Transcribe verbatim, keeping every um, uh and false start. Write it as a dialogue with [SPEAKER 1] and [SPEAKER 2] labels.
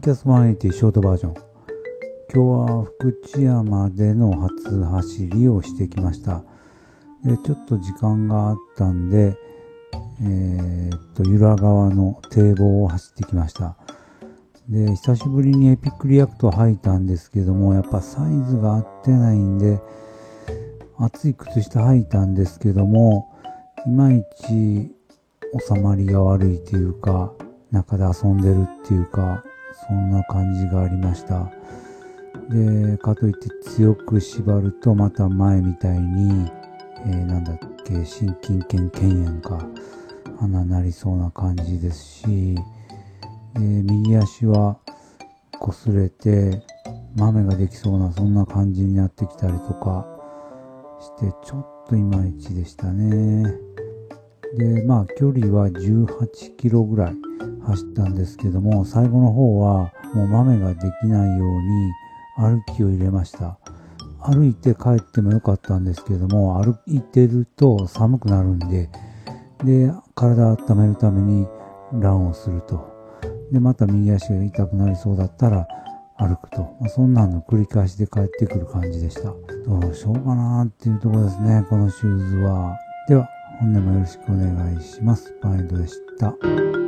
[SPEAKER 1] キャストワンエイティショートバージョン。今日は福知山での初走りをしてきました。でちょっと時間があったんで、えー、っと、由良川の堤防を走ってきました。で、久しぶりにエピックリアクト履いたんですけども、やっぱサイズが合ってないんで、厚い靴下履いたんですけども、いまいち収まりが悪いというか、中で遊んでるっていうか、そんな感じがありました。で、かといって強く縛るとまた前みたいに、えー、なんだっけ、心筋腱腱炎か、鼻なりそうな感じですし、で右足は擦れて豆ができそうなそんな感じになってきたりとかしてちょっといまいちでしたね。でまあ距離はじゅうはちキロぐらい走ったんですけども、最後の方はもう豆ができないように歩きを入れました。歩いて帰ってもよかったんですけども、歩いてると寒くなるんで、で体を温めるためにランをすると。でまた右足が痛くなりそうだったら歩くと、まあ、そんなの繰り返しで帰ってくる感じでした。どうしようかなっていうところですね、このシューズは。では本年もよろしくお願いします。パンエイドでした。